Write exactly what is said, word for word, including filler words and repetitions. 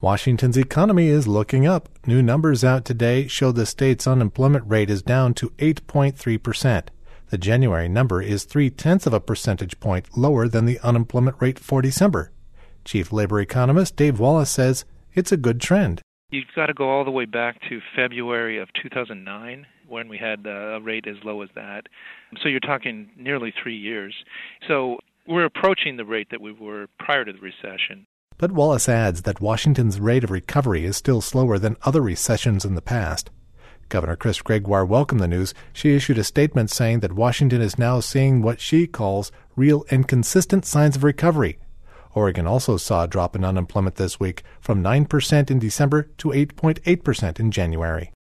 Washington's economy is looking up. New numbers out today show the state's unemployment rate is down to eight point three percent. The January number is three-tenths of a percentage point lower than the unemployment rate for December. Chief labor economist Dave Wallace says it's a good trend. You've got to go all the way back to February of two thousand nine when we had a rate as low as that. So you're talking nearly three years. So we're approaching the rate that we were prior to the recession. But Wallace adds that Washington's rate of recovery is still slower than other recessions in the past. Governor Chris Gregoire welcomed the news. She issued a statement saying that Washington is now seeing what she calls real and consistent signs of recovery. Oregon also saw a drop in unemployment this week from nine percent in December to eight point eight percent in January.